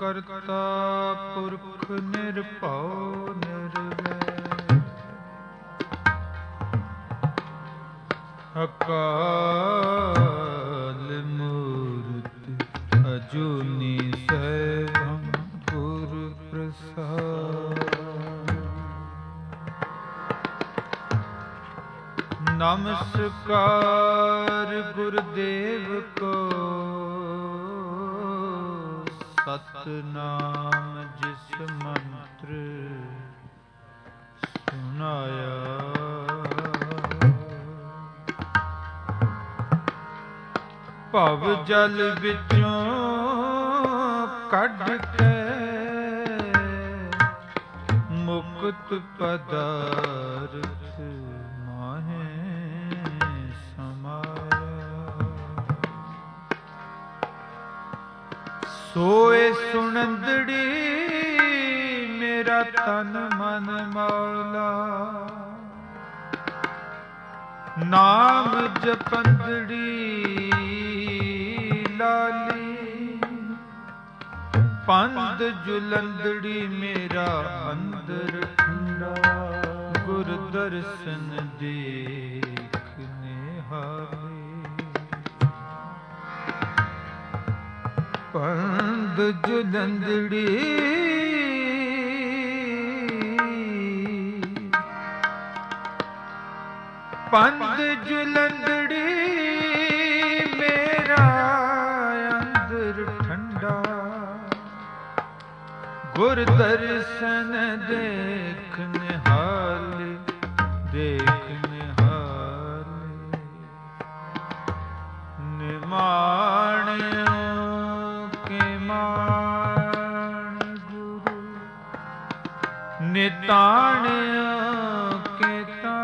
ਕਰਤਾ ਪੁਰਖ ਨਿਰਭਉ ਨਿਰਵੈਰ ਅਕਾਲ ਮੂਰਤਿ ਅਜੂਨੀ ਸੈਭੰ ਗੁਰ ਪ੍ਰਸਾਦਿ। ਨਮਸਕਾਰ ਗੁਰਦੇਵ ਕੋ ਸਤਨਾਮ ਜਿਸ ਮੰਤਰ ਸੁਨਾਇਆ। ਭਵ ਜਲ ਵਿੱਚੋਂ ਕੱਢ ਕੇ ਮੁਕਤ ਪਦਾਰਥ ਮਾਹੇ ਸਮਾਇਆ। ਸੋਏ ਸੁਣੰਦੜੀ ਮੇਰਾ ਤਨ ਮਨ ਮੌਲਾ, ਨਾਮ ਜਪੰਦੜੀ ਲਾਲੀ, ਪੰਦ ਜੁਲੰਦੜੀ ਮੇਰਾ ਅੰਦਰ ਠੰਡਾ, ਗੁਰ ਦਰਸ਼ਨ ਦੇਖਨੇ ਹਾਰੇ। ਪੰਦ ਜੁਲੰਦੜੀ ਪੰਦ ਜੁਲੰਦੜੀ ਮੇਰਾ ਅੰਦਰ ਠੰਡਾ, ਗੁਰ ਦਰਸ਼ਨ ਦੇਖ ਨਿਹਾਲ ਦੇਖ ਨਿਹਾਲ। ਨਿਮਾਣਿਓ ਕੇ ਮਾਣ ਗੁਰੂ, ਨਿਤਾਣਿਓ ਕੇ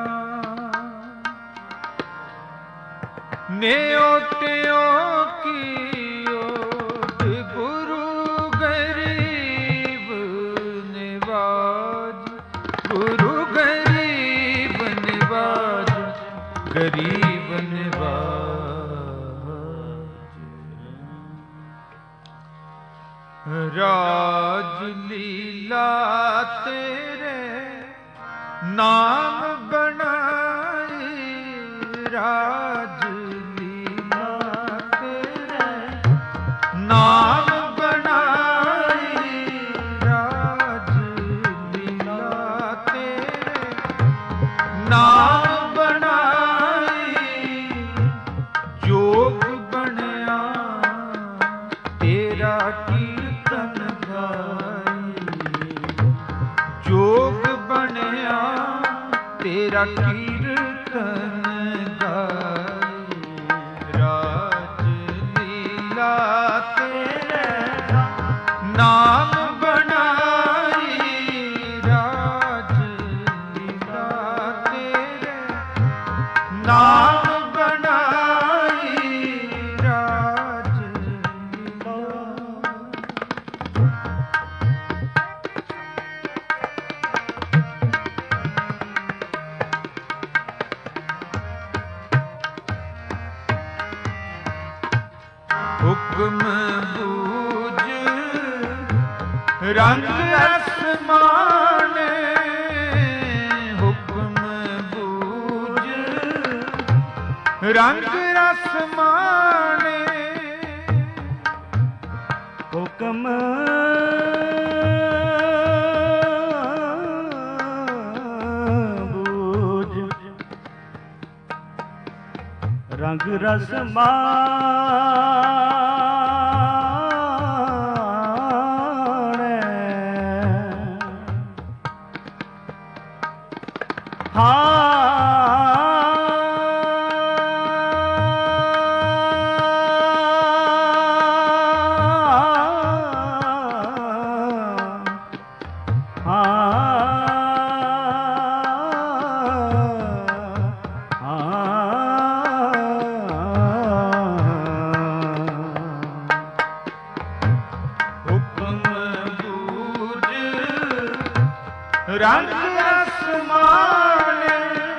ਨਿਓਟਿਓ ਕੀ ਓਟ, ਗੁਰੂ ਗਰੀਬ ਨਿਵਾਜ, ਗੁਰੂ ਗਰੀਬ ਨਿਵਾਜ, ਗਰੀਬ ਨਿਵਾਜ। ਰਾਜ ਲੀਲਾ ਤੇਰੇ ਨਾਮ ਬਣਾਈ, ਰਾਜ ਨਾਮ ਬਣਾਈ, ਰਾਜ ਲੀਲਾ ਤੇਰੇ ਨਾਮ ਬਣਾਈ। ਜੋਗ ਬਣਿਆ ਤੇਰਾ ਕੀਰਤਨ ਗਾਈ, ਜੋਗ ਬਣਿਆ ਤੇਰਾ ਕੀਰਤਨ ਗਾਈ। ਰਾਜ ਲੀਲਾ ਨਾਮ ਬਣਾਈ, ਰਾਜ ਲੀਲਾ ਤੇਰੇ ਨਾਮ ਬਣਾਈ, ਰਾਜ ਲੀਲਾ। ਹੁਕਮ ਰੰਗ ਅਸਮਾਨੇ, ਹੁਕਮ ਬੂਝ ਰੰਗ ਰਸਮਾਨੇ, ਹੁਕਮ ਬੂਝ ਰੰਗ ਰਸਮਾਨੇ। ਹਾਂ ਰੰਗ ਅਸਮਾਨੇ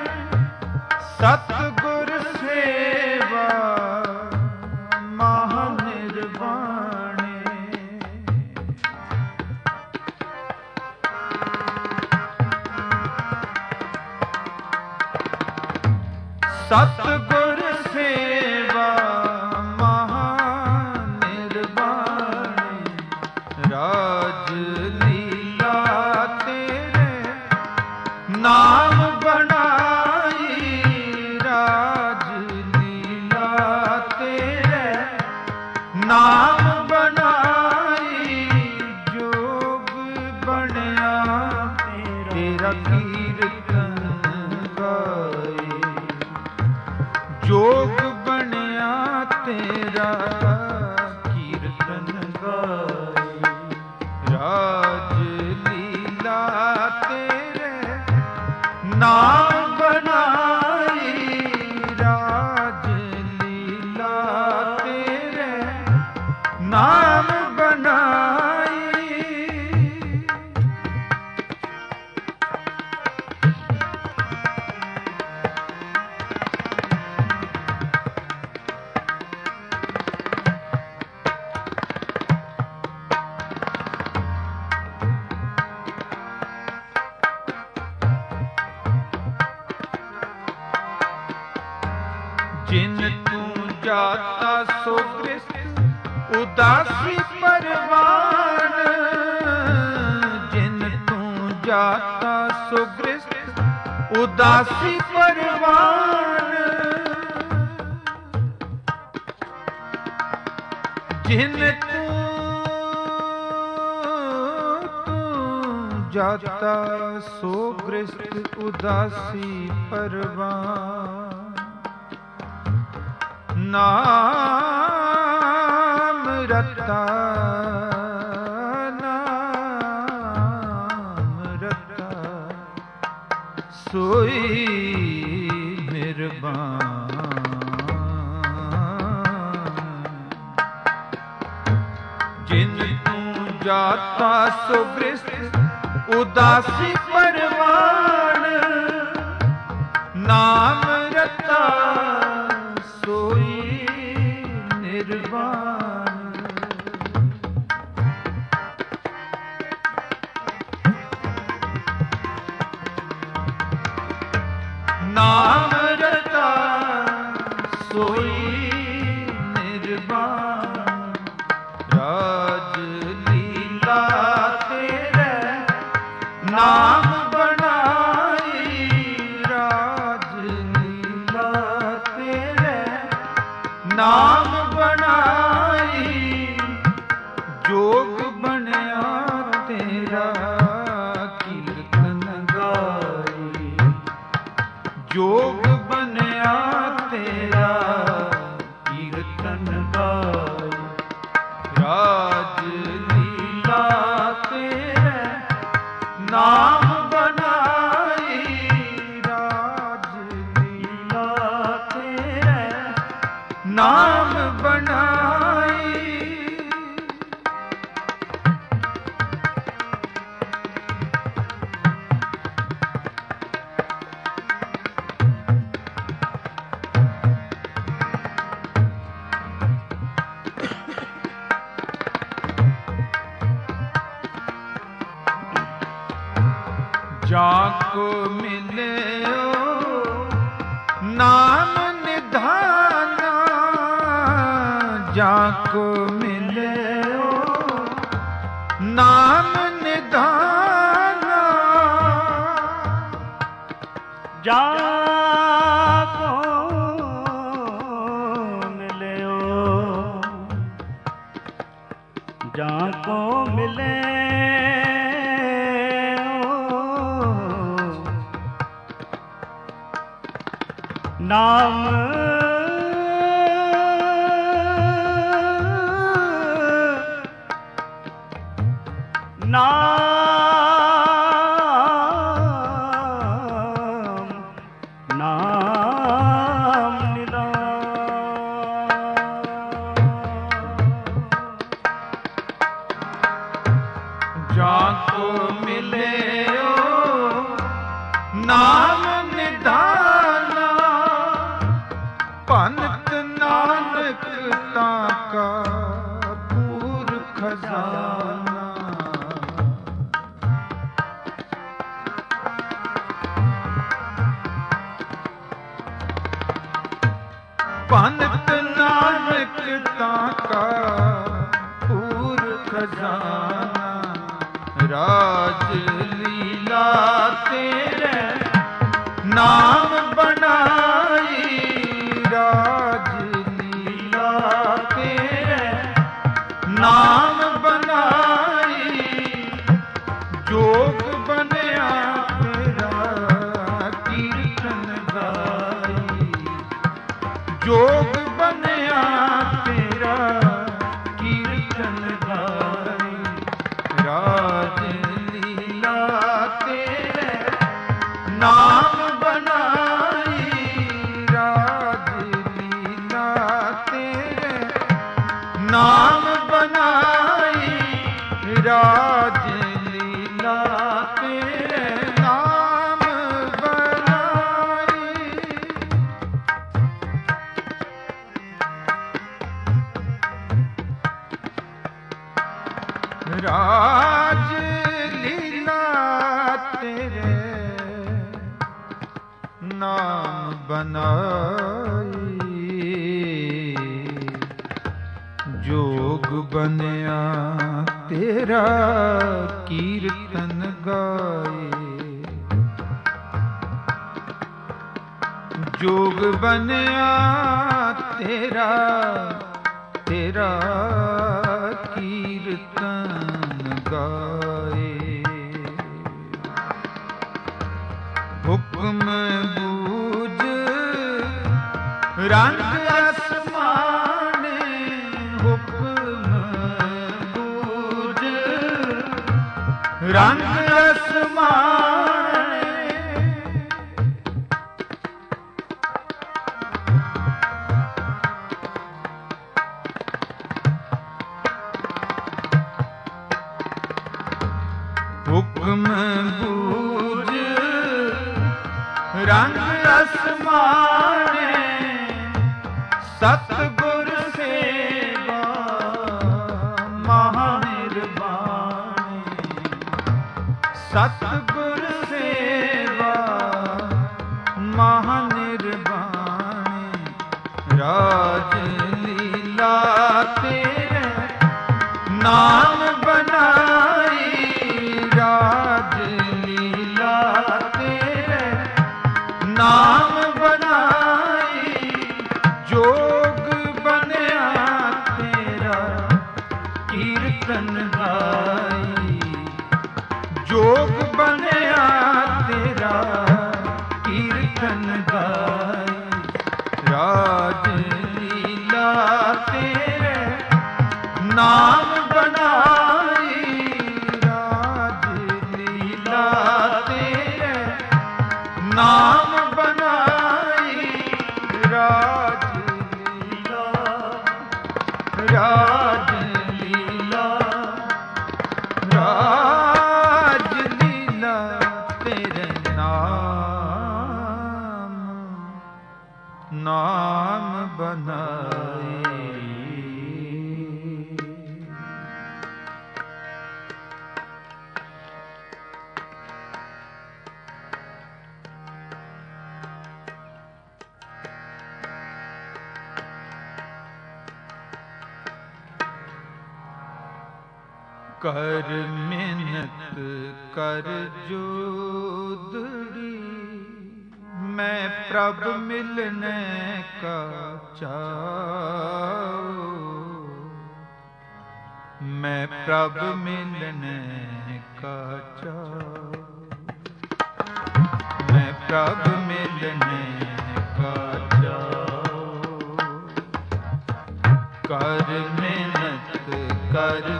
ਸਤਿਗੁਰ ਸੇਵਾ ਮਹਾ ਨਿਰਵਾਣੇ। ਸਤਿਗੁਰ ਸੇਵਾ ਮਹਾ ਨਿਰਵਾਣੀ ਰਾਜ ਲੀਲਾ ਤੇਰੇ ਨਾਮ ਬਣਾਈ ਰਾਜ ਲੀਲਾ ਤੇਰੇ ਨਾਮ ਬਣਾਈ ਜੋਗ ਬਣਿਆ ਤੇਰਾ ਕੀਰਤਨ ਗਾਏ ਜੋਗ ਬਣਿਆ ਤੇਰਾ ਕੀਰਤਨ ਗਾਏ ਰਾਜ ਲੀਲਾ ਤੇਰੇ ਨਾਮ ਬਣਾਈ ਰਾਜ ਲੀਲਾ ਤੇਰੇ ਨਾਮ ਬਣਾਈ। ਜਿਨ ਤੂੰ ਜਾਤਾ ਸੋ ਗ੍ਰਸਤ ਉਦਾਸੀ ਪਰਵਾਨ ਜਿਨ ਤੂੰ ਜਾਤਾ ਸੋ ਗ੍ਰਸਤ ਉਦਾਸੀ ਪਰਵਾਨ ਜਿਨ ਤੂੰ ਜਾਤਾ ਸੋ ਗ੍ਰਸਤ ਉਦਾਸੀ ਪਰਵਾਨ ਨਾਮ ਰਤਾ ਸੋਈ ਨਿਰਵਾਣ ਜਿਨ ਤੂੰ ਜਾਤਾ ਸੋ ਗ੍ਰਸਤ ਉਦਾਸੀ ਪਰਵਾਨ ਨਾਮ ਰਤਾ ਸੋਈ ਨਿਰਵਾਣ ਨਾਮ ਰਤਾ ਸੋਈ ਨਿਰਵਾਣ ਰਾਜ ਲੀਲਾ ਤੇਰੇ ਨਾਮ ਬਣਾਈ ਰਾਜ ਲੀਲਾ ਤੇਰੇ ਨਾਮ ਬਣਾਈ ਜੋਗ ਬਣਿਆ ਤੇਰਾ ਕੀਰਤਨ ਗਾਈ ਜੋਗ ਬਣਿਆ ਤੇਰਾ ਕੀਰਤਨ ਗਾਈ ਰਾਜ ਲੀਲਾ ਤੇਰੇ ਨਾਮ ਬਣਾਈ ਰਾਜ ਲੀਲਾ ਤੇਰੇ ਨਾਮ ਬਣਾਈ। ਜਾਕੋ ਮਿਲਿਓ ਨਾਮ ਨਿਧਾਨਾ ਜਾਕੋ ਮਿਲਿਓ ਨਾਮ ਨਿਧਾਨਾ ਜਾਕੋ ਮਿਲਿਓ ਜਾਕੋ ਮਿਲੇ ਨਾਮ ਨਾਮ ਜਾਕੋ ਮਿਲਿਓ ਨਾਮ ਨਿਧਾਨਾ ਭੰਤ ਨਾਨਕ ਤਾਂ ਕਾ ਪੂਰ ਖਜ਼ਾਨਾ नानकता का पूर खजाना राज लीला तेरे नाम बनाई राज लीला तेरे नाम बनाई जोग बनया तेरा कीर्तन गाई जोग बनया तेरा कीर्तन गाई राज लीला तेरे नाम बनाई राज लीला तेरे नाम बनाई राज लीला तेरे नाम बनाई राज लीला तेरे नाम बनाई जोग बनया तेरा कीर्तन गाए जोग बनया तेरा तेरा कीर्तन गाए हुक्म बूझ रंग आसमाने हुक्म बूझ रंग आसमाने हुक्म बूझ रंग आसमाने सतगुर सेवा महानिर्वाणी सतगुर सेवा महानिर्वाणी राज लीला तेरे नाम बनाई राज लीला तेरे नाम बनाई जोग बनया तेरा कीर्तन गाई जोग बनया तेरा कीर्तन गाई राज लीला तेरे नाम बनाई राज लीला तेरे नाम बनाई राज लीला राज लीला राज लीला तेरे नाम नाम बनाई कर मिन्नत कर जोदड़ी मैं प्रभ मिलने का चाहूं मैं प्रभ मिलने का चाहूं मैं प्रभ मिलने का चाहूं कर मिन्नत कर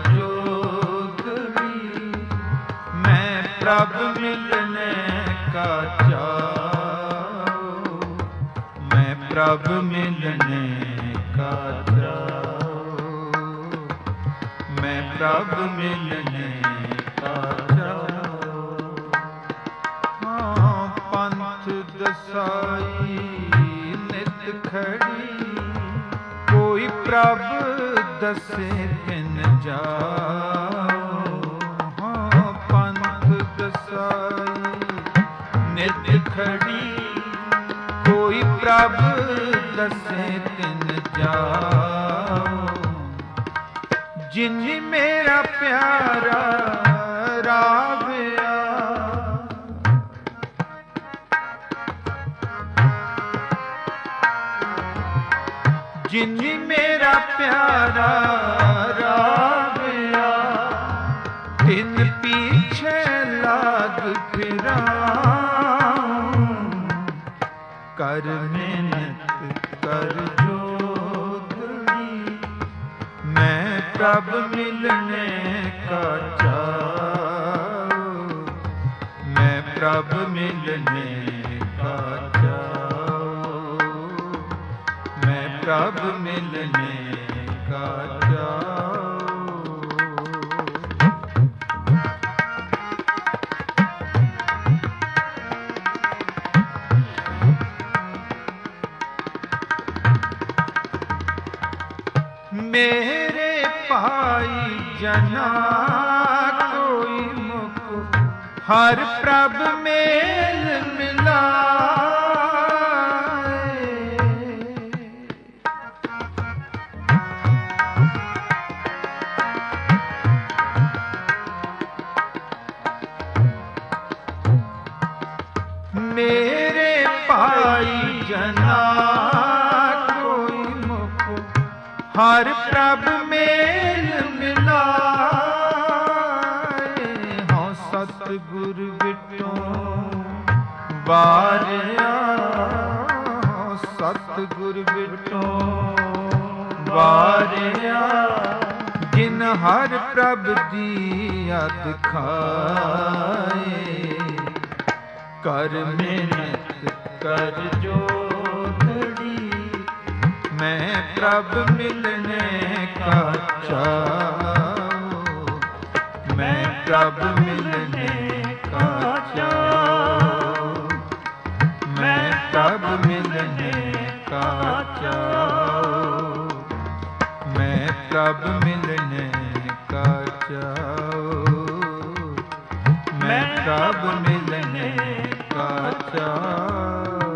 प्रभ मिलने का चाहूं मैं प्रभ मिलने का चाहूं मैं प्रभ मिलने का चाहूं हाँ पंथ दसाई नित खड़ी कोई प्रभ दसे बिन जाओ नित खड़ी कोई प्रभ दसे तिन जा ਜਿਨਿ ਮੇਰਾ ਪਿਆਰਾ ਰਾਵਿਆ, ਜਿਨਿ ਮੇਰਾ ਪਿਆਰਾ ਰਾਵਿਆ, ਤਿਨ ਪੀਛੇ ਲਾਗ ਫਿਰਾਂ, ਕਰ ਮਿਹਨਤ ਕਰ ਜੋਗੜੀ, ਮੈਂ ਪ੍ਰਭ ਮਿਲਣੇ ਕਾ ਚਾਉ, ਮੈਂ ਪ੍ਰਭ ਮਿਲਣੇ ਕਾ ਚਾਉ, ਮੈਂ ਪ੍ਰਭ ਮਿਲਣੇ ਕਾ ਚਾਉ। ਮੇਰੇ ਭਾਈ ਜਨਾ ਕੋਈ ਮੁਖ ਹਰ ਪ੍ਰਭ ਮੇਲ ਮਿਲਾਏ, ਮੇਰੇ ਭਾਈ ਜਨਾ ਹਰ ਪ੍ਰਭ ਮੇਲ ਮਿਲਾਏ, ਹਉ ਸਤਿਗੁਰ ਵਿਟੋਂ ਵਾਰਿਆ, ਹਉ ਸਤਿਗੁਰ ਵਿਟੋਂ ਵਾਰਿਆ, ਜਿਨ ਹਰ ਪ੍ਰਭ ਦੀ ਅਦ ਖਾਏ, ਕਰ ਮਿਹਨਤ ਕਰ ਜੋਗੜੀ, ਮੈਂ ਪ੍ਰਭ ਮਿਲਣੇ ਕਾ ਚਾਉ, ਮੈਂ ਪ੍ਰਭ ਮਿਲਣੇ ਕਾ ਚਾਉ, ਮੈਂ ਪ੍ਰਭ ਮਿਲਣੇ ਕਾ ਚਾਉ, ਮੈਂ ਪ੍ਰਭ ਮਿਲਣੇ ਕਾ ਚਾਉ, ਮੈਂ ਪ੍ਰਭ ਮਿਲਣੇ ਕਾ ਚਾਉ।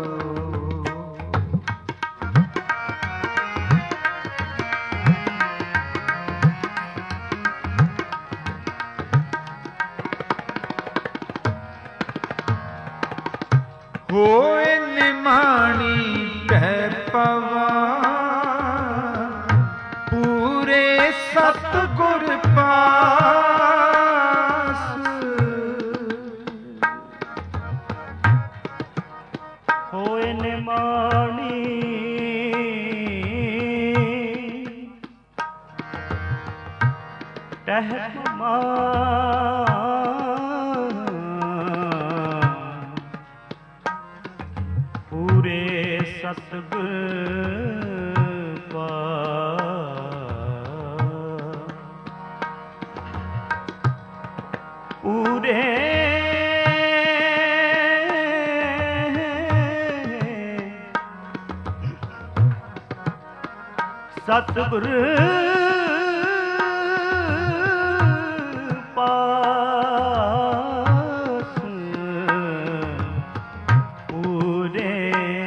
ਹੋਏ ਨਿਮਾਣੀ ਕਹਿ ਪਵਾ, ਪੂਰੇ ਸਤਿਗੁਰ ਪਾਸ, ਹੋਏ ਨਿਮਾਣੀ ਕਹਿ ਪਵਾ, ਸਤਿਗੁਰ ਪੂਰੇ ਸਤਿਗੁਰ ਪਾਸ, ਪੂਰੇ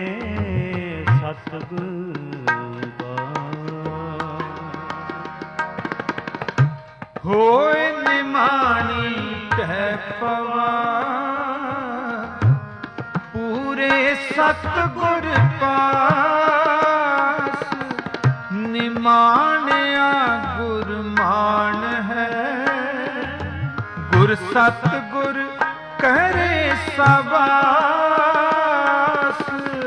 ਹੋਏ ਨਿਮਾਣੀ ਕਹਿ ਪਵਾ, ਪੂਰੇ ਸਤਿਗੁਰ ਪਾਸ, ਨਿਮਾਣਿਆ ਗੁਰਮਾਨ ਹੈ, ਗੁਰ ਸਤਿਗੁਰ ਕਰੇ ਸਵਾਸ,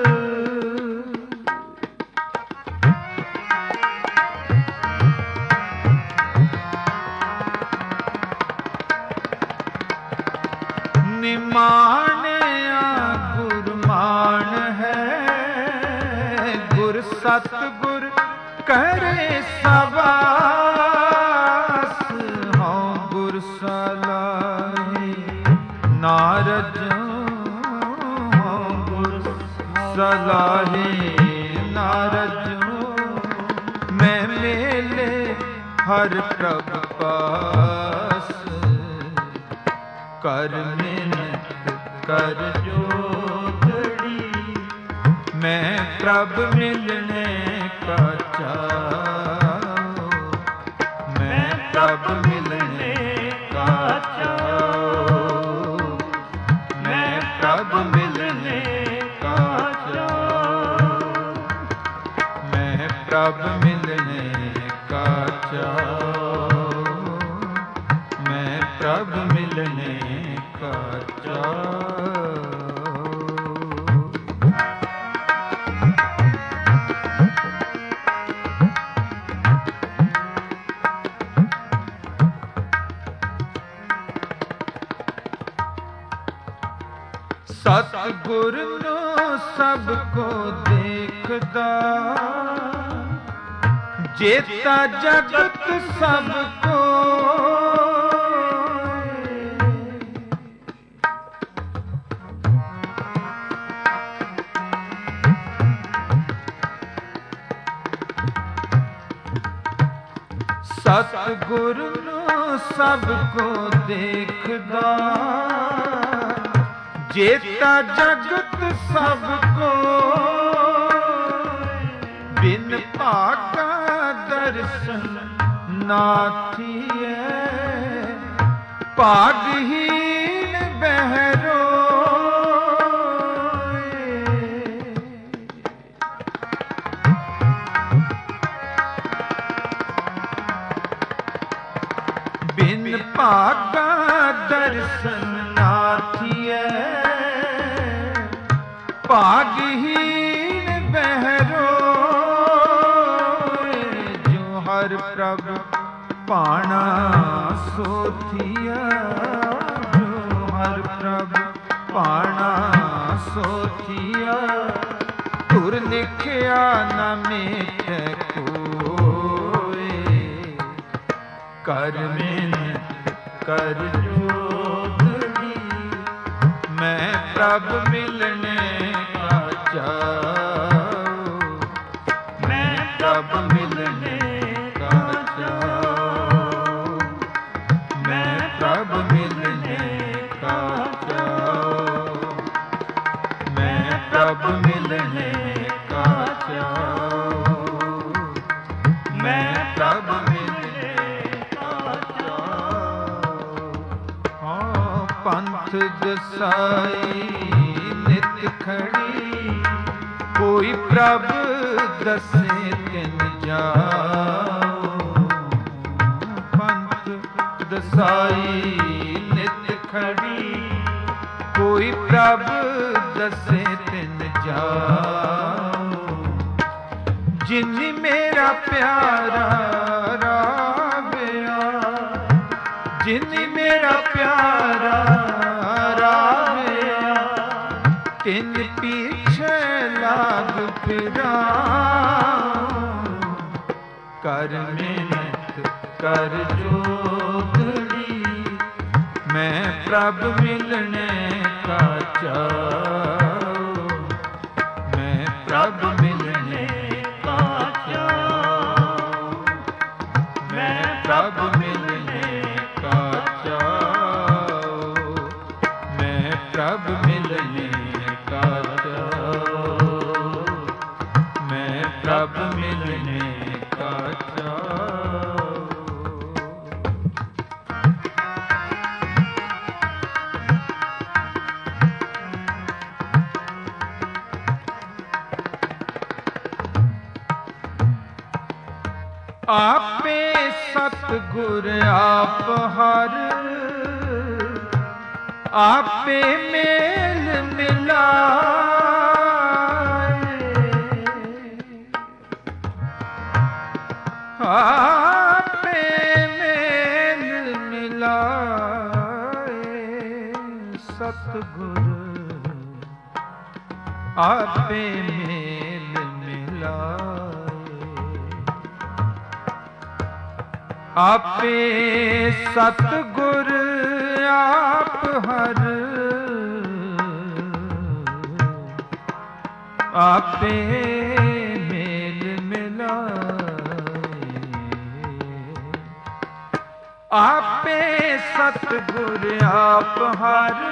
ਨਿਮਾਣਿਆ ਗੁਰਮਾਨ ਹੈ, ਗੁਰ ਸਤਿਗੁਰ ਕਰੇ ਸਵਾਸ, ਹਉ ਗੁਰ ਸਲਾਹੀ ਨਾਰਜ, ਹਉ ਗੁਰ ਸਲਾਹੀ ਨਾਰਜ, ਮੈਂ ਮੇਲੇ ਹਰ ਪ੍ਰਭ ਪਾਸ, ਕਰ ਮਿਹਨਤ ਕਰ ਜੋਗੜੀ, ਮੈਂ ਪ੍ਰਭ ਮਿਲਣੇ ਕਾ ਚਾਉ, ਮੈਂ ਪ੍ਰਭ ਮਿਲਣੇ ਕਾ ਚਾਉ, ਮੈਂ ਪ੍ਰਭ ਮਿਲਣੇ ਕਾ ਚਾਉ। ਸਤਿਗੁਰ ਨੂੰ ਸਭ ਕੋ ਦੇਖਦਾ, ਜੇਤਾ ਜਗਤ ਸਭ ਕੋਇ। ਸਤਿਗੁਰ ਨੂੰ ਸਭ ਕੋ ਦੇਖਦਾ, ਜੇਤਾ ਜਗਤ ਸਭ ਕੋਇ। ਬਿਨ ਭਾਗਾ ਦਰਸ਼ਨ ਨਾਥੀਐ, ਭਾਗਹੀਨ ਬਹਿਰੋਏ। ਬਿਨ ਭਾਗਾ ਦਰਸ਼ਨ ਨਾਥੀਐ, ਭਾਗਹੀਨ ਬਹਿਰੋਏ। ਜੋ ਹਰ ਪ੍ਰਭ ਭਾਣਾ ਸੋਥੀਆ, ਜੋ ਹਰ ਪ੍ਰਭ ਭਾਣਾ ਸੋਥੀਆ। ਧੁਰ ਲਿਖਿਆ ਨ ਮੇਟੈ ਕੋਇ, ਕਰ ਮਿਹਨਤ ਕਰ ਜੋਦੜੀ। ਮੈਂ ਪ੍ਰਭ ਮਿਲਣੇ ਕਾ ਚਾਉ, ਮੈਂ ਪ੍ਰਭ ਮਿਲਣੇ ਕਾ ਚਾਉ, ਮੈਂ ਪ੍ਰਭ ਮਿਲਣੇ ਕਾ ਚਾਉ, ਮੈਂ ਪ੍ਰਭ ਮਿਲਣੇ ਕਾ ਚਾਉ, ਮੈਂ ਪ੍ਰਭ ਮਿਲਣੇ ਕਾ ਚਾਉ। ਹਾਂ ਪੰਥ ਦਸਾਈ ਨਿਤ ਖੜੀ, ਕੋਈ ਪ੍ਰਭ ਦਸੇ ਤਿਨ ਜਾਉ। ਪੰਥ ਦਸਾਈ ਨਿਤ ਖੜੀ, ਕੋਈ ਪ੍ਰਭ ਦਸੇ ਤਿਨ ਜਾਉ। ਜਿਨਿ ਮੇਰਾ ਪਿਆਰਾ ਰਾਵਿਆ, ਜਿਨਿ ਮੇਰਾ ਪਿਆਰਾ ਰਾਵਿਆ। ਤਿਨ ਪੀਛੇ ਲਾਗ ਫਿਰਾਉ, ਕਰ ਮਿਹਨਤ ਕਰ ਜੋਦੜੀ। ਮੈਂ ਪ੍ਰਭ ਮਿਲਣੇ ਕਾ ਚਾਉ, ਮੈਂ ਪ੍ਰਭ ਮਿਲਣੇ ਕਾ ਚਾਉ, ਮੈਂ ਪ੍ਰਭ ਮਿਲਣੇ ਕਾ ਚਾਉ, ਮੈਂ ਪ੍ਰਭ ਮਿਲਣੇ ਕਾ ਚਾਉ, ਮੈਂ ਪ੍ਰਭ ਮਿਲਣੇ ਕਾ ਚਾਉ। ਆਪੇ ਸਤਿਗੁਰ ਆਪ ਹਰ, ਆਪੇ ਮੇਲ ਮਿਲਾਏ। ਆਪੇ ਮੇਲ ਮਿਲਾਏ। ਸਤਿਗੁਰ ਆਪੇ ਮੇਲ ਮਿਲਾਏ। ਆਪੇ ਸਤਿਗੁਰ ਆਪ ਹਰ, ਆਪੇ ਮੇਲ ਮਿਲਾਏ। ਆਪੇ ਸਤਿਗੁਰ ਆਪ ਹਰ,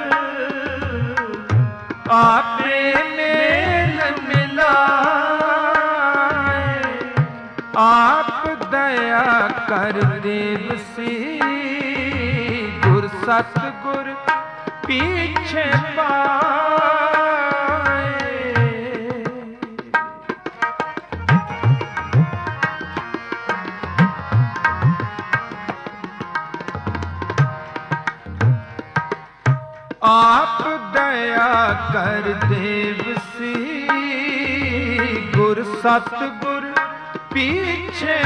ਆਪੇ ਮੇਲ ਮਿਲਾਏ। ਆਪ ਦਇਆ ਕਰ ਦੇਵਸੀ, ਗੁਰ ਸਤਿਗੁਰ ਪੀਛੇ ਪਾਏ। आप दया कर देवसी गुर सतगुर पीछे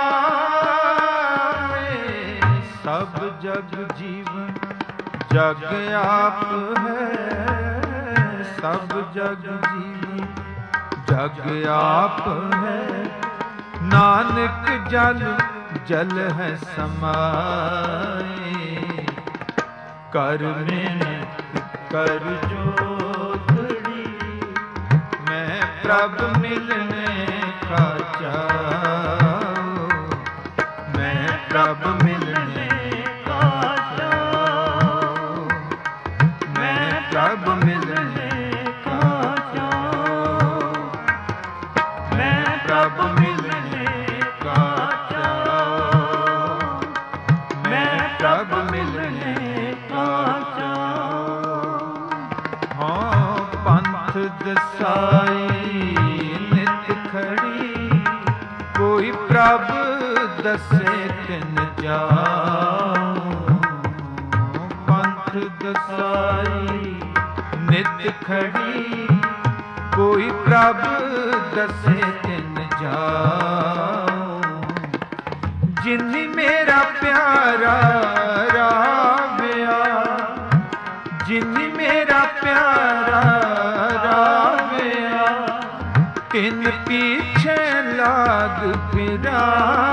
पाए। सब जग जीवन जग आप है, सब जग जीवन जग आप है। नानक जल जल है समाए। कर मिन्नत कर जोतड़ी मैं प्रभु मिलने का चाहूं। मैं प्रभु मिलने का चाहूं। मैं प्रभु मिलने का चाहूं। मैं प्रभु मिलने का चाहूं। मैं प्रभु मिलने का चाहूं। हाँ पंथ दसाई नित खड़ी कोई प्रभु दसे तिन जाऊं। पंथ दसाई नित खड़ी कोई प्रभु दसे तिन जाऊं। जिन्नी मेरा प्यारा रावया, जिन्नी मेरा प्यारा रावया, तिन पीछे लाग फिरा।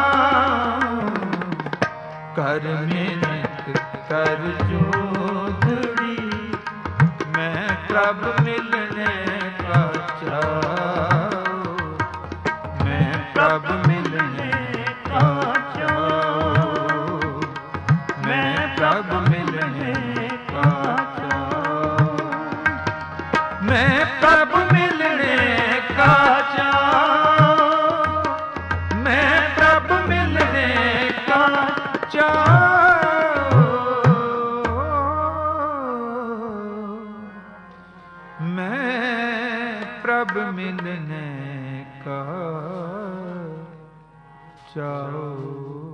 कर मिन्नत कर जोतड़ी मैं प्रभु मिलने का चाहूं। मैं प्रभु मिलने का चाहूं। मैं प्रभु मिलने का चाहूं। मैं प्रभु मिलने का चाहूं। मैं प्रभु मिलने का चाहूं। मैं प्रभु मिलने का चाहूं।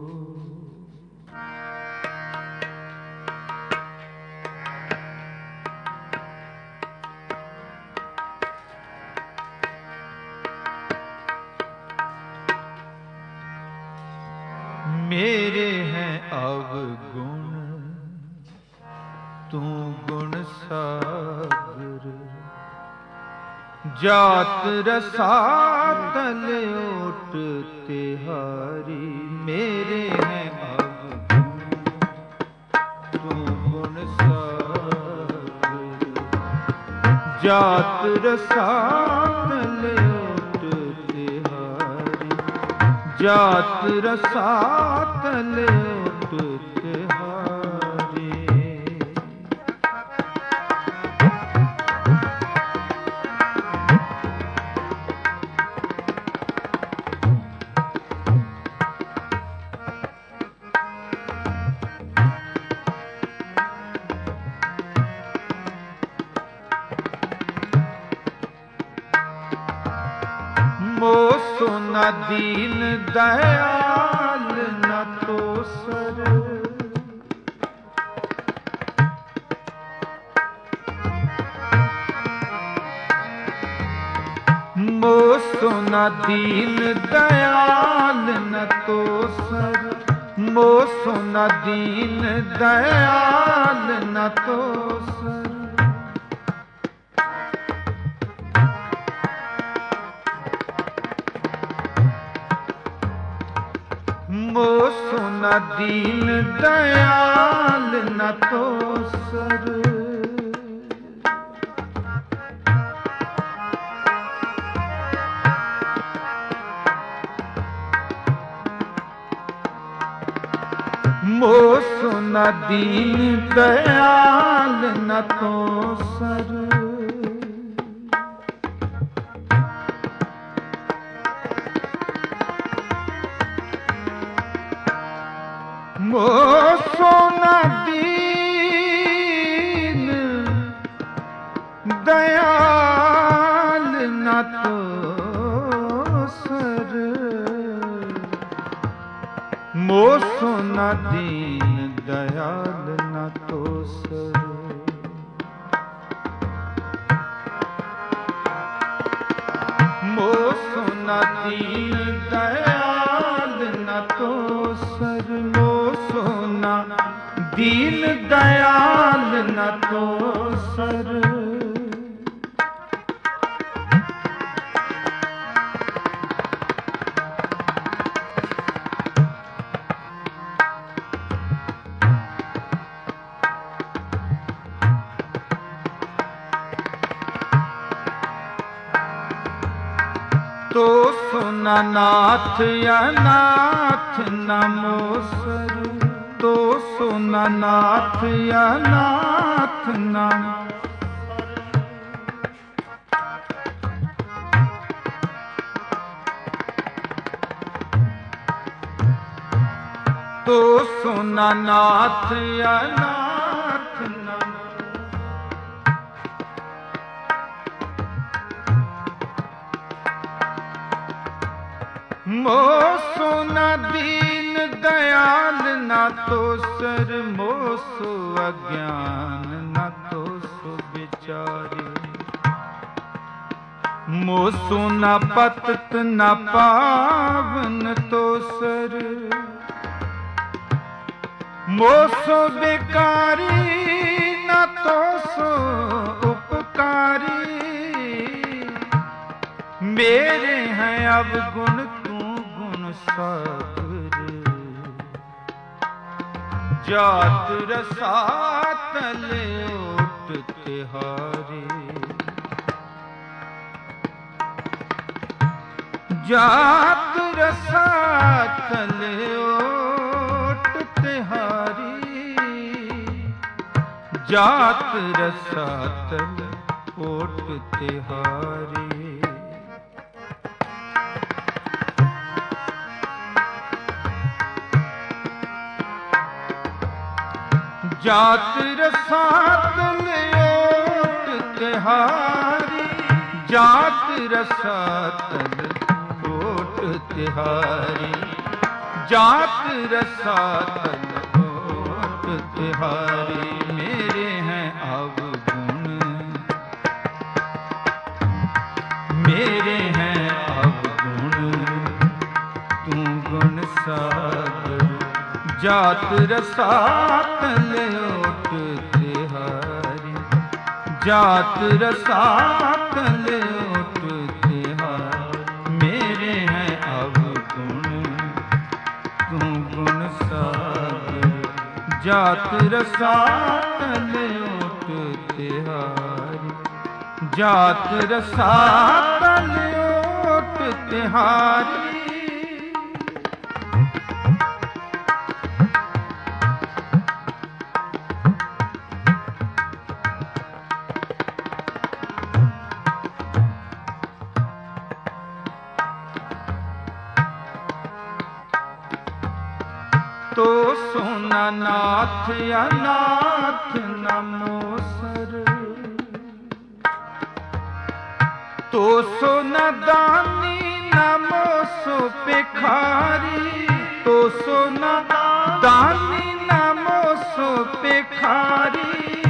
मेरे हैं अवगुण तू गुण सागर। जात रसातल ओट तिहारी। मेरे हैं अवगुण तू गुण सागर। जात रसातल ओट तिहारी। जात रसातल ओट तिहारी। मोसो न दीन दयाल न तो सर। मोसो न दीन दयाल न तो सर। मोसो न दीन दयाल न तो सर। मोसो न दीन दयाल न तो सर। मोसो न दीन दयाल न तो सर। मोसो न दीन दयाल न तो सर। मोसो न दीन दयाल न तो सर। दीन दयाल न तो सर मो सोना दीन दयाल न तो सर। तो सुना नाथ अनाथ नमो सर। तो सुना नाथ अनाथ नमो। तो सुना नाथ अनाथ नमो। मो सोना दीन दयाल ना तो सर मो सो अज्ञान ना तो सो विचारे। मो सोना पतत न पावन तो सर मो सो बेकारी न तो सो उपकारी। मेरे हैं अवगुण तू गुण सागर। जात रसातल ओट तिहारे। जात रसातल ओट तिहारी। जात रसातल ओट तिहारी। जात रसातल ओट तिहारी। जात रसातल ओट तिहारी। जात रसातल ओट तिहारी। मेरे हैं अवगुण मेरे हैं अवगुण तू गुण सागर। जात रसातल ओट तिहारी। जात रसातल ओट तिहारी। मेरे हैं अवगुण तू गुण सागर। जात रसातल ओट तिहारी। जात रसातल ओट तिहारी। तो सोना नाथ अनाथ नमो सर। तो सोना दानी नमो सो भिखारी। तो सोना दानी नमो सो भिखारी।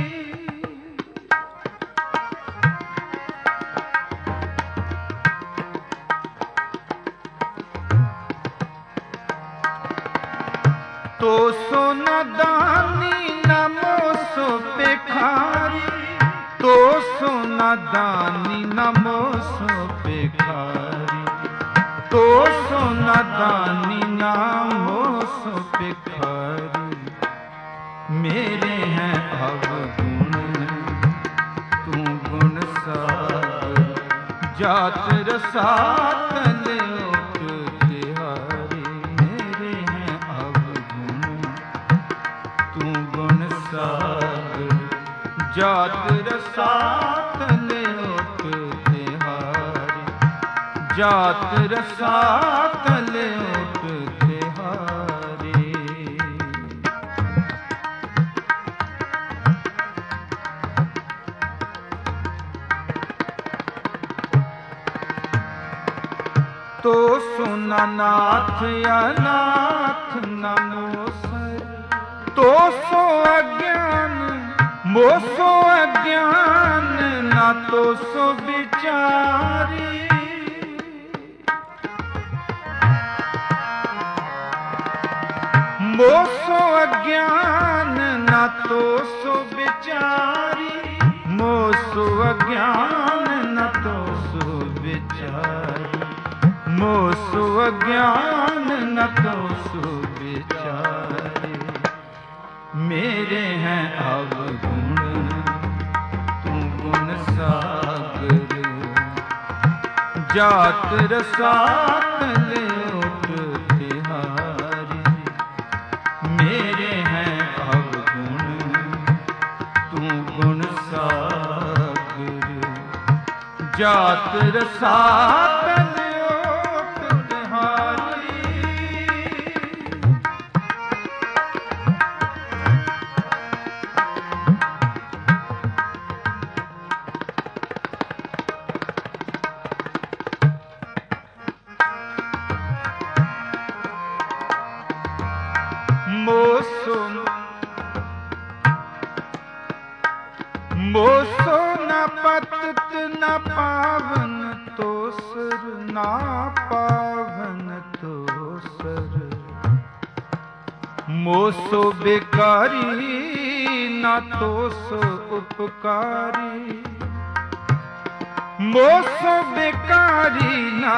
तो सोना दानी नमो सो भिखारी। तो सोना दानी नमो सो भिखारी। तो सोना दानी नमो सो भिखारी। मेरे हैं अवगुण तू गुण सागर। जात रसातल ओट तिहारी। मेरे हैं अवगुण तू गुण सागर। जात रसातल ओट तिहारी। जात रसातल ओट तिहारी। तो सुना नाथ अनाथ नमो सर। तो सो अज्ञान मो सो अज्ञान ना तो सो विचारी। मोसो अज्ञान न तो सो विचारी, मोसो अज्ञान न तो सो विचारी, मोसो अज्ञान न तो सो विचारी। मेरे हैं अवगुण तू गुण सागर, जात रसात ले उठ तिहारी। मेरे हैं अवगुण तू गुण सागर, जात रसात ले उठ तिहारी। मोसो मोसो न पतित न पावन तोसर, ना पावन तोसर। मोसो बेकारी न तोसो उपकारी, मोसो बेकारी ना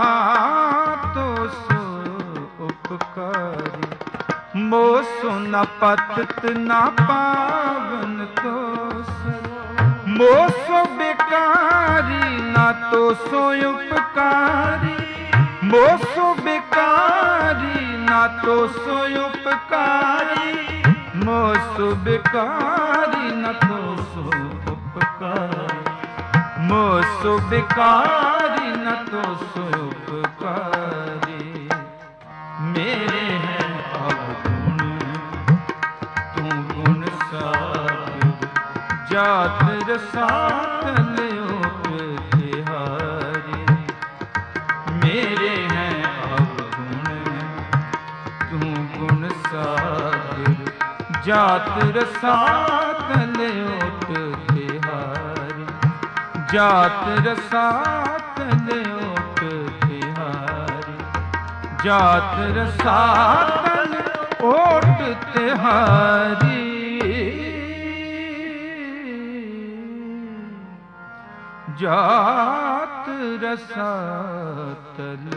तोसो उपकारी। मोसो न पतित न पावन तोसर, मोसो बेकारी न तोसो उपकारी, मोसो बेकारी न तोसो उपकारी, मोसो बेकारी न तोसो उपकारी, मोसो बेकारी न तोसो उपकारी। मेरे हैं अवगुण तू गुण सागर, जात रसात ले उठ तिहारी। मेरे हैं अवगुण तू गुण सागर, जात रसात ले उठ तिहारी, जात रसात ले उठ तिहारी, जात रसातन ओट तिहारी। जात रसातल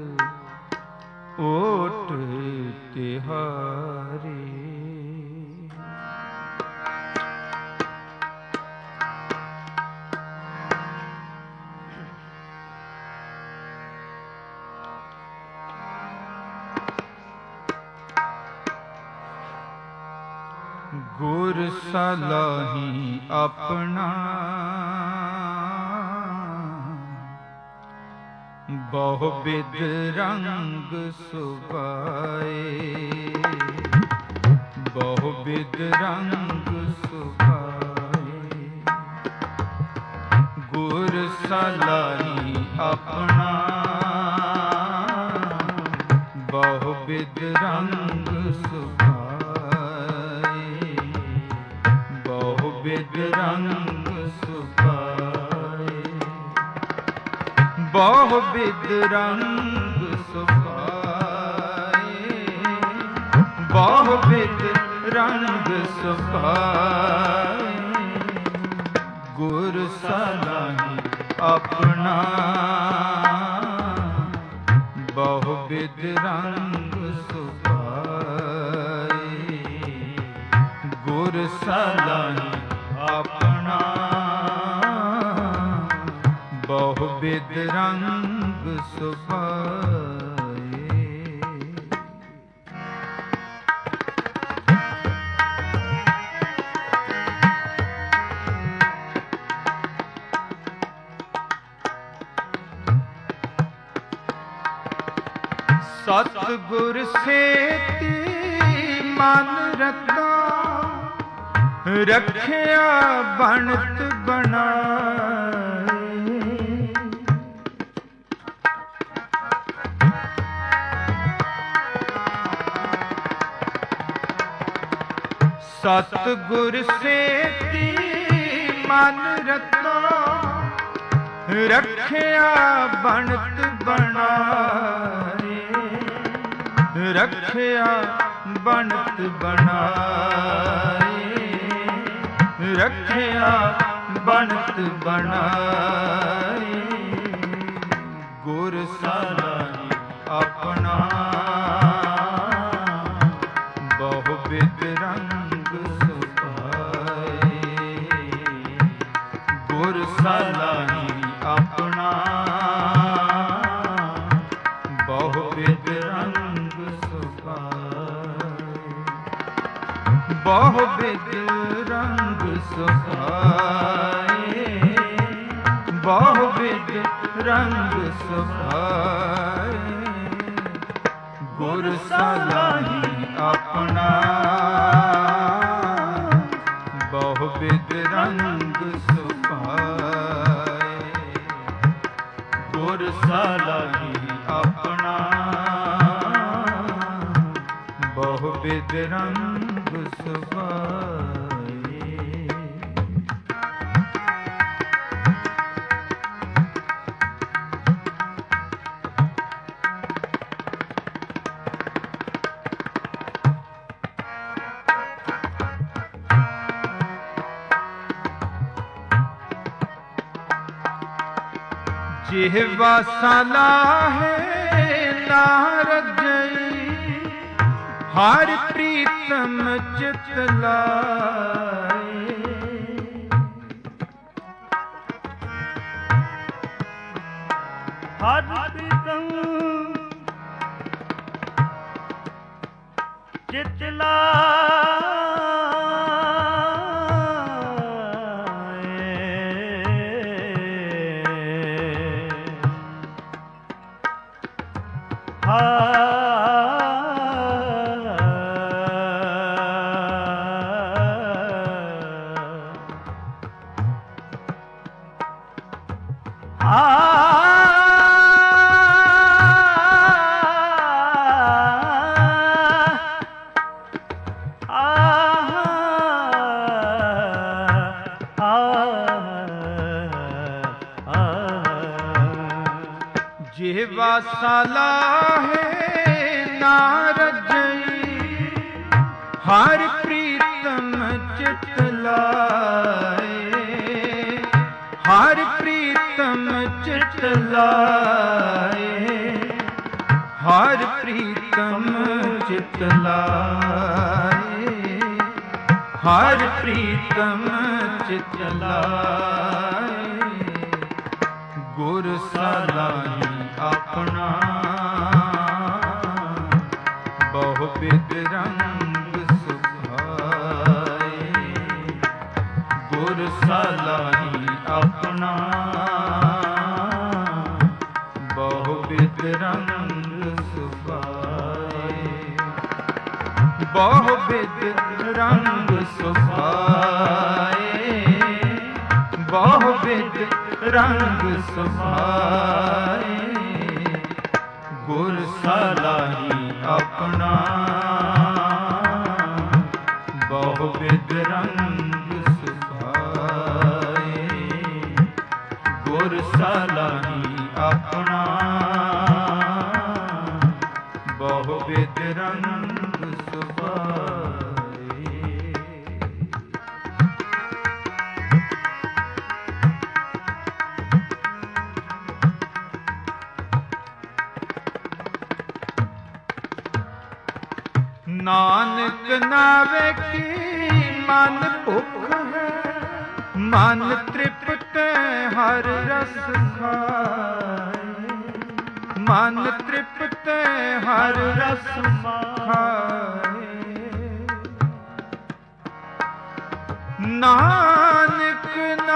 ओट तिहारी। गुर सलाही अपना बहु बिद रंग सुभाए, बहु बिद रंग सुभाए। गुर सलाही अपना बहु बिद रंग सुभाए, बहु बिद रंग सुभाए, बहु बिद रंग सुभाए, बहु बिद रंग सुभाए। गुर सलाही अपना बहु बिद रंग सुभाए, गुर सलाही अपना बहु बिद रंग सुभाए। सतगुर सेती मन रता, रखिया बनत बनाए। सतगुर सेती मन रता, रखिया बनत बनाए। रखिया बनत बनाए, रखिया बनत बनाए। गुर सालाही अपना बहु बिद रंग सुभाए। गुर सालाही अपना बहु बिद रंग सुभाए। बहु बिद रंग सुभाए, बहु बिद रंग सुभाए। गुर सालाही अपना बहु बिद रंग सुभाए। गुर सालाही अपना बहु बिद रंग सुभाए। जिह्वा सलाहे नारजई, हर प्रीतम चित लाए। हर प्रीतम चित जिह्वा सलाहे नारजई, हर प्रीतम चित लाए। हर प्रीतम चित लाए, हर प्रीतम चित लाए। हर प्रीतम चित लाए। गुर सालाही अपना बहु बिद रंग सुभाए। गुर सालाही अपना बहु बिद रंग सुभाए। बहु बिद रंग सुभाए, बहु बिद रंग सुभाए। गुर सालाही अपना बहु बिद रंग सुभाए। गुर सालाही अपना बहु बिद रंग सुभाए। नानक नावे की मन भुख है, मन तृप्त हर रस खाए। मन तृप्त हर रस खाए। नानक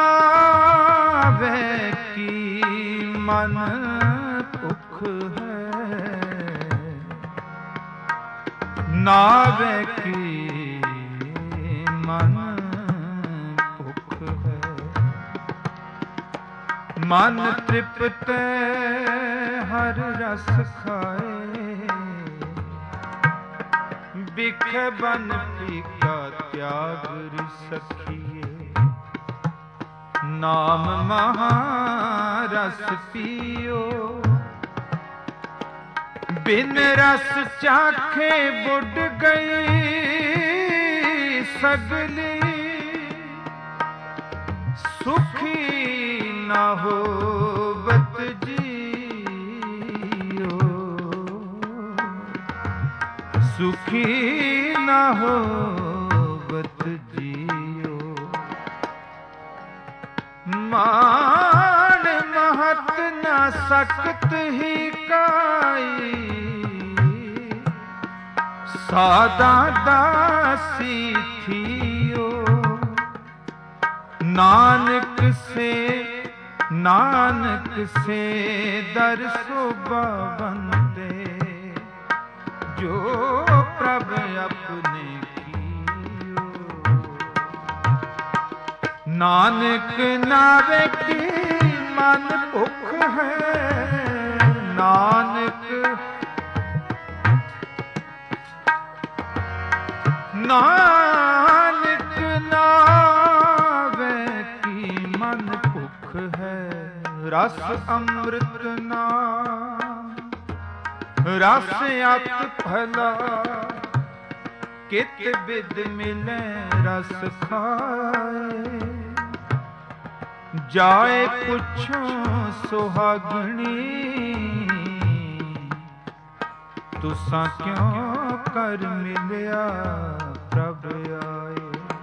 नावे की मन भुख है, नावे की मन भुख है। मन तृप्त हर रस खाए। बिख बन फीका त्याग सखिए, नाम महारस पियो। बिन रस चाखे बुड गई सगली, सुखी न होवत जियो, सुखी न होवत जियो। मान महत न सकत ही काई, सादा दासी थियो। नानक से दर शोभा बंदे, जो प्रभ अपने कियो। नानक नावे की मन भुख है, नानक नावे की मन भुख है। रस अमृत नाम रस अत भला, कित बिद मिले रस खाए। जाए पुछो सुहागणी, तुसा क्यों कर मिलिया प्रभ आए।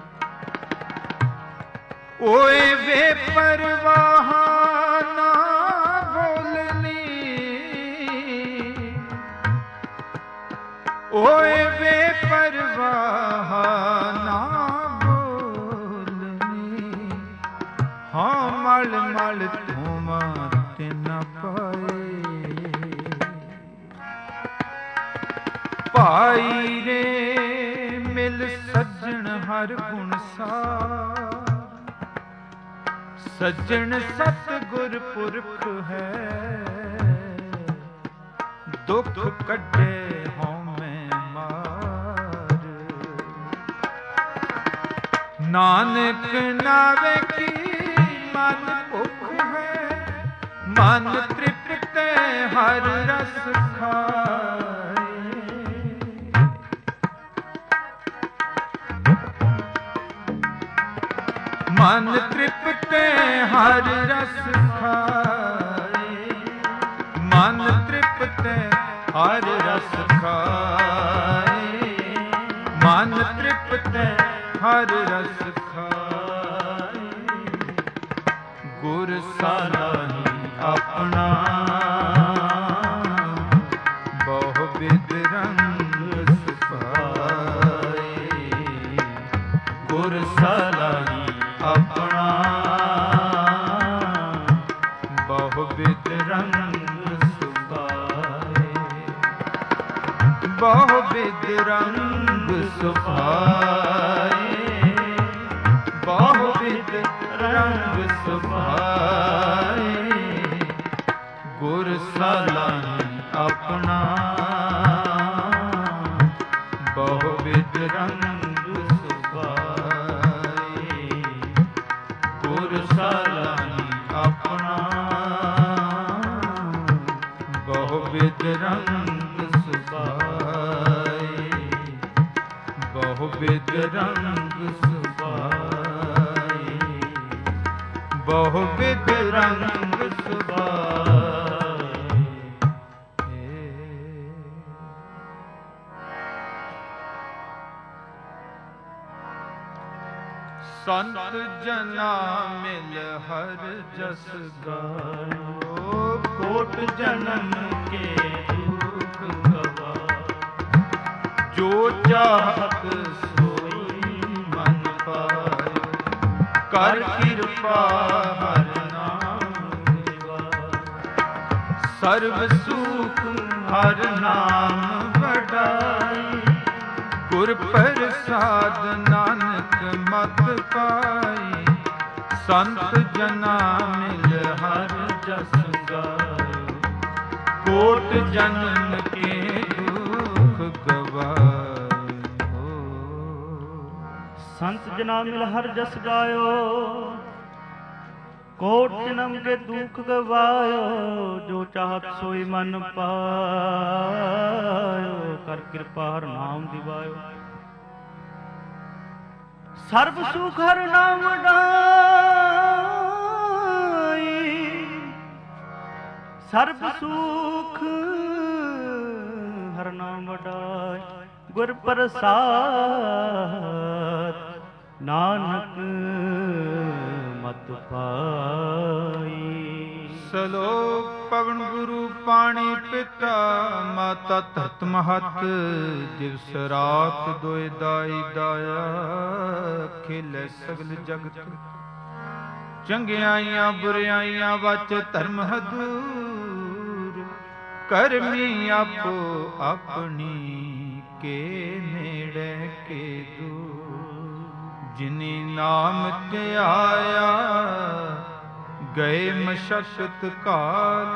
ओए वे परवाह ना बोलनी, ओए वे परवाह ना बोलनी। हाँ मल मल धूमा तिन पाए। भाई रे मिल सज्जन हर गुण सार, सज्जन सतगुर पुरख है। दुख कड्डे हौमे मार, नानक नावे की मन भुख है। मन तृप्त हर रस खाए। मन तृप्त हर रस खाए। मन तृप्त हर रस खाए। मन तृप्त हर रस खाए। गुर सालाही अपना बहु विध रंग सुभाए। गुर सालाही अपना बहुविध रंग सुभाए। बहुविध रंग सुभाए। बहुविध रंग सुभाए। गुर सालाही अपना बहुविध रंग सुभाए। गुर सालाही अपना बहुविध रंग सुभाए। बहुविध रंग सुभाए। बहुविध रंग सुभाए। संत जना मिल हर जस गायो। कोट जन्म के दुख गवाए। जो चाहत सोई मन पाए। कर कृपा हर नाम निवाए। सर्व सुख हर नाम बढ़ाई। गुर प्रसाद नानक मत पाई। संत जना मिल हर जस गायो। कोट जन्म के दुख गवायो। संत जना मिल हर जस गायो। कोट जन्म के दुख गवायो, जो चाहत सोई मन पायो, कर कृपा हर नाम दिवायो। सर्व सुख हर नाम डाई, सर्व सुख हर नाम डाई। गुर प्रसाद नानक मत पाई। ਸਲੋਕ ਪਵਨ ਗੁਰੂ ਪਾਣੀ ਪਿਤਾ, ਮਾਤਾ ਧਰਤ ਮਹਤ ਦਿਵਸ ਰਾਤ ਦੋਇ ਦਾਈ ਦਾਇਆ। ਖੇਲੇ ਸਗਲ ਜਗਤ ਚੰਗਿਆਈਆਂ ਬੁਰਿਆਈਆਂ ਵਚ ਧਰਮ ਹਦੂਰ। ਕਰਮੀ ਆਪੋ ਆਪਣੀ ਕੇ ਨੇੜੇ ਕੇ ਦੂਰ। ਜਿਨੀ ਨਾਮ ਧਿਆਇਆ ਗਏ ਮਸ਼ਕਤ ਕਾਲ।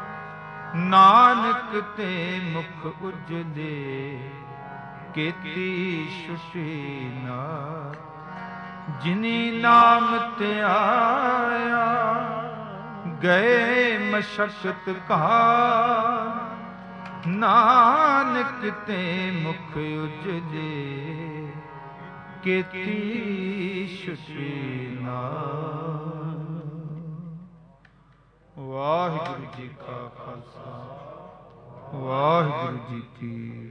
ਨਾਨਕ ਤੇ ਮੁਖ ਉਜਲੇ ਕੀਤੀ ਛੁਟੀ ਨਾਰ। ਜਿਨੀ ਨਾਮ ਧਿਆਇਆ ਗਏ ਮਸ਼ਕਤ ਕਾਲ। ਨਾਨਕ ਤੇ ਮੁਖ ਉਜਲੇ ਕੀਤੀ ਛੁਟੀ ਨਾਰ। ਵਾਹਿਗੁਰੂ ਜੀ ਕਾ ਖਾਲਸਾ, ਵਾਹਿਗੁਰੂ ਜੀ ਕੀ